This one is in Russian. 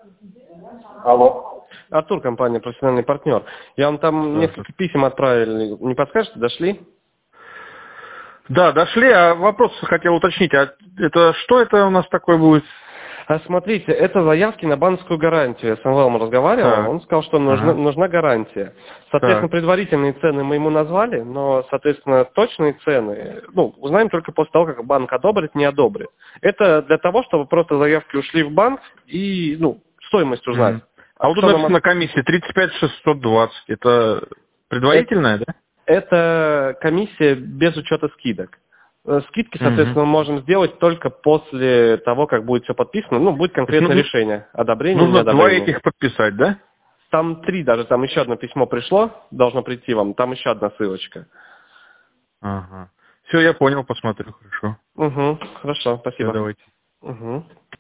Алло. Артур, компания «Профессиональный партнер». Я вам там несколько писем отправил. Не подскажете, дошли? Да, дошли, а вопрос хотел уточнить. А это что это у нас такое будет? Смотрите, это заявки на банковскую гарантию. Я с Самвелом разговаривал, Так. он сказал, что нужна гарантия. Соответственно, предварительные цены мы ему назвали, но, соответственно, точные цены, узнаем только после того, как банк одобрит, не одобрит. Это для того, чтобы просто заявки ушли в банк и, стоимость узнать. А вот тут написано комиссия 35 620. Это предварительная, да? Это комиссия без учета скидок. Скидки, соответственно, мы можем сделать только после того, как будет все подписано. Будет конкретное решение. Одобрение, нужно неодобрение. 2 этих подписать, да? Там 3 даже. Там еще одно письмо пришло. Должно прийти вам. Там еще одна ссылочка. Ага. Все, я понял, посмотрю, хорошо. Хорошо, спасибо. Все, давайте.